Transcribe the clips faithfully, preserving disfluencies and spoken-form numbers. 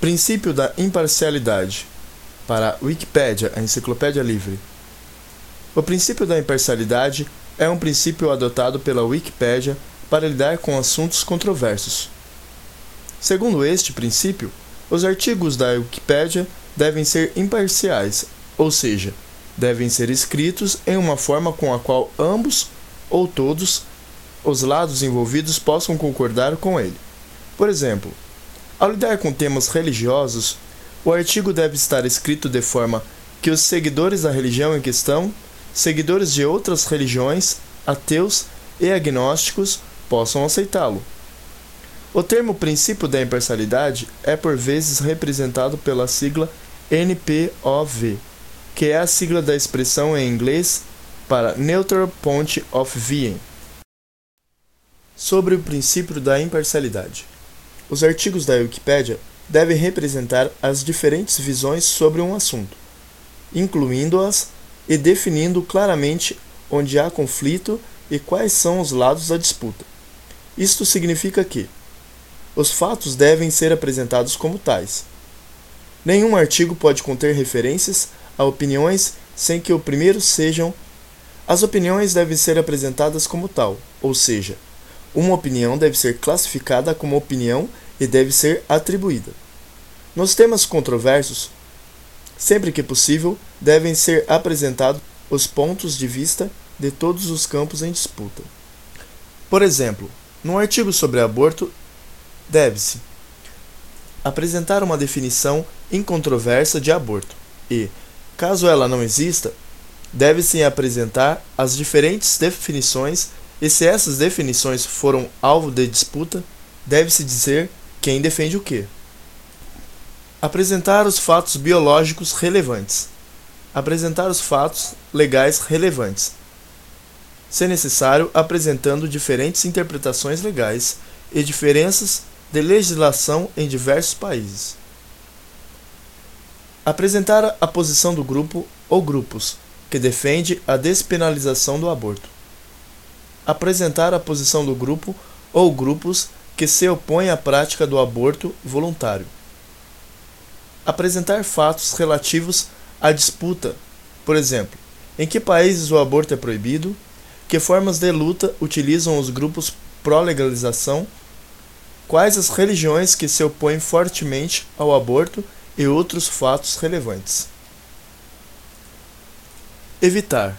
Princípio da imparcialidade. Para a Wikipédia, a enciclopédia livre. O princípio da imparcialidade é um princípio adotado pela Wikipédia para lidar com assuntos controversos. Segundo este princípio, os artigos da Wikipédia devem ser imparciais, ou seja, devem ser escritos em uma forma com a qual ambos ou todos os lados envolvidos possam concordar com ele. Por exemplo, ao lidar com temas religiosos, o artigo deve estar escrito de forma que os seguidores da religião em questão, seguidores de outras religiões, ateus e agnósticos possam aceitá-lo. O termo princípio da imparcialidade é por vezes representado pela sigla N P O V, que é a sigla da expressão em inglês para Neutral Point of View. Sobre o princípio da imparcialidade. Os artigos da Wikipédia devem representar as diferentes visões sobre um assunto, incluindo-as e definindo claramente onde há conflito e quais são os lados da disputa. Isto significa que os fatos devem ser apresentados como tais. Nenhum artigo pode conter referências a opiniões sem que o primeiro sejam. As opiniões devem ser apresentadas como tal, ou seja, uma opinião deve ser classificada como opinião e deve ser atribuída. Nos temas controversos, sempre que possível, devem ser apresentados os pontos de vista de todos os campos em disputa. Por exemplo, num artigo sobre aborto, deve-se apresentar uma definição incontroversa de aborto e, caso ela não exista, deve-se apresentar as diferentes definições e, se essas definições foram alvo de disputa, deve-se dizer quem defende o quê. Apresentar os fatos biológicos relevantes. Apresentar os fatos legais relevantes. Se necessário, apresentando diferentes interpretações legais e diferenças de legislação em diversos países. Apresentar a posição do grupo ou grupos que defende a despenalização do aborto. Apresentar a posição do grupo ou grupos que se opõem à prática do aborto voluntário. Apresentar fatos relativos à disputa, por exemplo, em que países o aborto é proibido, que formas de luta utilizam os grupos pró-legalização, quais as religiões que se opõem fortemente ao aborto e outros fatos relevantes. Evitar.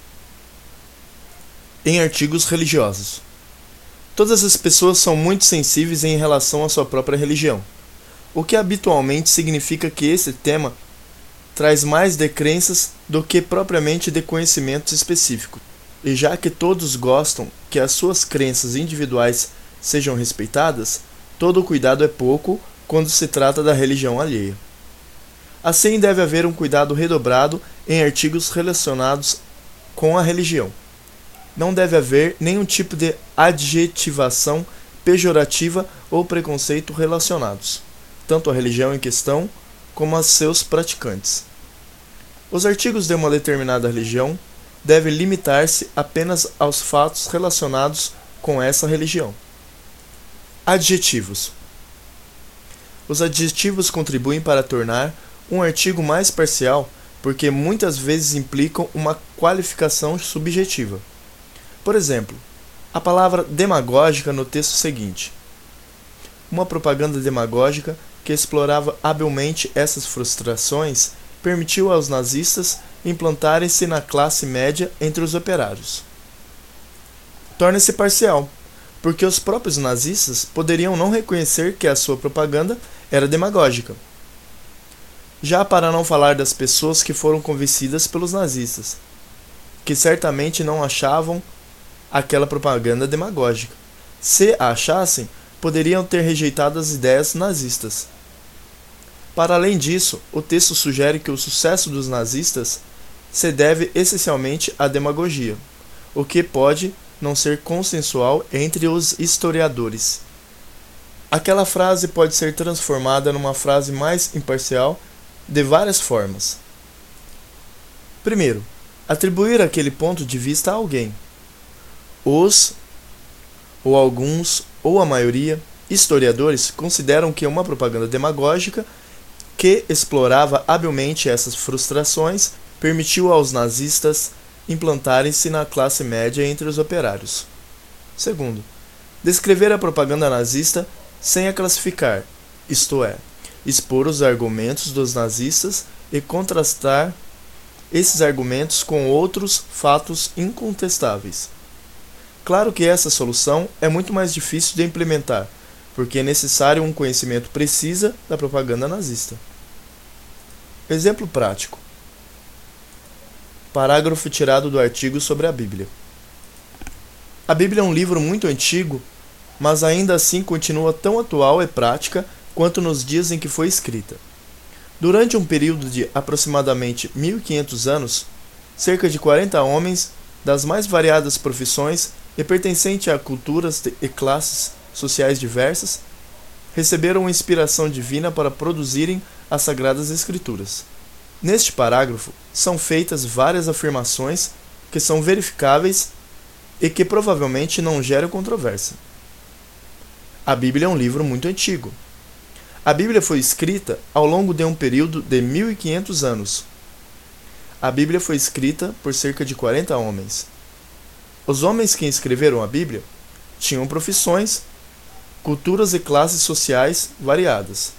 Em artigos religiosos. Todas as pessoas são muito sensíveis em relação à sua própria religião, o que habitualmente significa que esse tema traz mais de crenças do que propriamente de conhecimentos específicos. E já que todos gostam que as suas crenças individuais sejam respeitadas, todo cuidado é pouco quando se trata da religião alheia. Assim, deve haver um cuidado redobrado em artigos relacionados com a religião. Não deve haver nenhum tipo de adjetivação pejorativa ou preconceito relacionados, tanto à religião em questão como a seus praticantes. Os artigos de uma determinada religião devem limitar-se apenas aos fatos relacionados com essa religião. Adjetivos. Os adjetivos contribuem para tornar um artigo mais parcial porque muitas vezes implicam uma qualificação subjetiva. Por exemplo, a palavra demagógica no texto seguinte. Uma propaganda demagógica que explorava habilmente essas frustrações permitiu aos nazistas implantarem-se na classe média entre os operários. Torna-se parcial, porque os próprios nazistas poderiam não reconhecer que a sua propaganda era demagógica. Já para não falar das pessoas que foram convencidas pelos nazistas, que certamente não achavam aquela propaganda demagógica. Se a achassem, poderiam ter rejeitado as ideias nazistas. Para além disso, o texto sugere que o sucesso dos nazistas se deve essencialmente à demagogia, o que pode não ser consensual entre os historiadores. Aquela frase pode ser transformada numa frase mais imparcial de várias formas. Primeiro, atribuir aquele ponto de vista a alguém. Os, ou alguns, ou a maioria, historiadores consideram que uma propaganda demagógica que explorava habilmente essas frustrações, permitiu aos nazistas implantarem-se na classe média entre os operários. Segundo, descrever a propaganda nazista sem a classificar, isto é, expor os argumentos dos nazistas e contrastar esses argumentos com outros fatos incontestáveis. Claro que essa solução é muito mais difícil de implementar, porque é necessário um conhecimento preciso da propaganda nazista. Exemplo prático. Parágrafo tirado do artigo sobre a Bíblia. A Bíblia é um livro muito antigo, mas ainda assim continua tão atual e prática quanto nos dias em que foi escrita. Durante um período de aproximadamente mil e quinhentos anos, cerca de quarenta homens das mais variadas profissões e pertencentes a culturas e classes sociais diversas receberam inspiração divina para produzirem as Sagradas Escrituras. Neste parágrafo são feitas várias afirmações que são verificáveis e que provavelmente não geram controvérsia. A Bíblia é um livro muito antigo. A Bíblia foi escrita ao longo de um período de mil e quinhentos anos. A Bíblia foi escrita por cerca de quarenta homens. Os homens que escreveram a Bíblia tinham profissões, culturas e classes sociais variadas,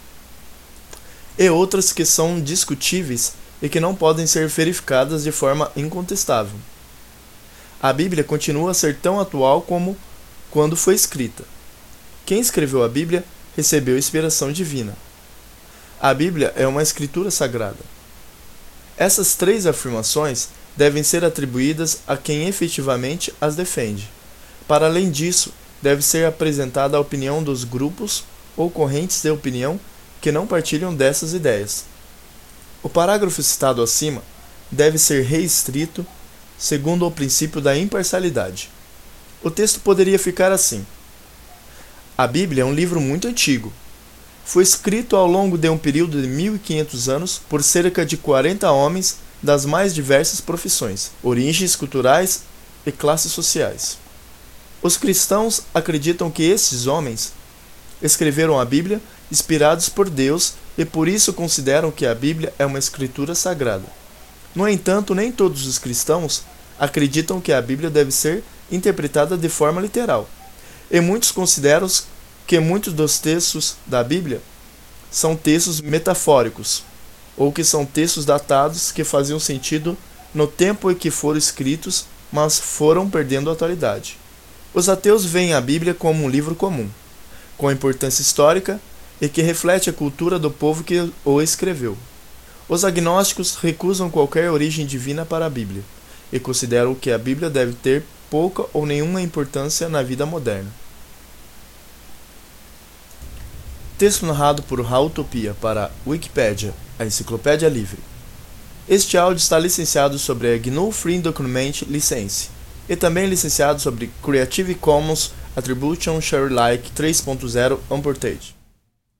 e outras que são discutíveis e que não podem ser verificadas de forma incontestável. A Bíblia continua a ser tão atual como quando foi escrita. Quem escreveu a Bíblia recebeu inspiração divina. A Bíblia é uma escritura sagrada. Essas três afirmações devem ser atribuídas a quem efetivamente as defende. Para além disso, deve ser apresentada a opinião dos grupos ou correntes de opinião que não partilham dessas ideias. O parágrafo citado acima deve ser reescrito segundo o princípio da imparcialidade. O texto poderia ficar assim: a Bíblia é um livro muito antigo. Foi escrito ao longo de um período de mil e quinhentos anos por cerca de quarenta homens das mais diversas profissões, origens culturais e classes sociais. Os cristãos acreditam que esses homens escreveram a Bíblia inspirados por Deus e por isso consideram que a Bíblia é uma escritura sagrada. No entanto, nem todos os cristãos acreditam que a Bíblia deve ser interpretada de forma literal, e muitos consideram que muitos dos textos da Bíblia são textos metafóricos, ou que são textos datados que faziam sentido no tempo em que foram escritos, mas foram perdendo atualidade. Os ateus veem a Bíblia como um livro comum, com importância histórica e que reflete a cultura do povo que o escreveu. Os agnósticos recusam qualquer origem divina para a Bíblia e consideram que a Bíblia deve ter pouca ou nenhuma importância na vida moderna. Texto narrado por Raultopia para Wikipedia, a enciclopédia livre. Este áudio está licenciado sobre a G N U Free Document License e também licenciado sobre Creative Commons Attribution Share Alike três ponto zero Unported.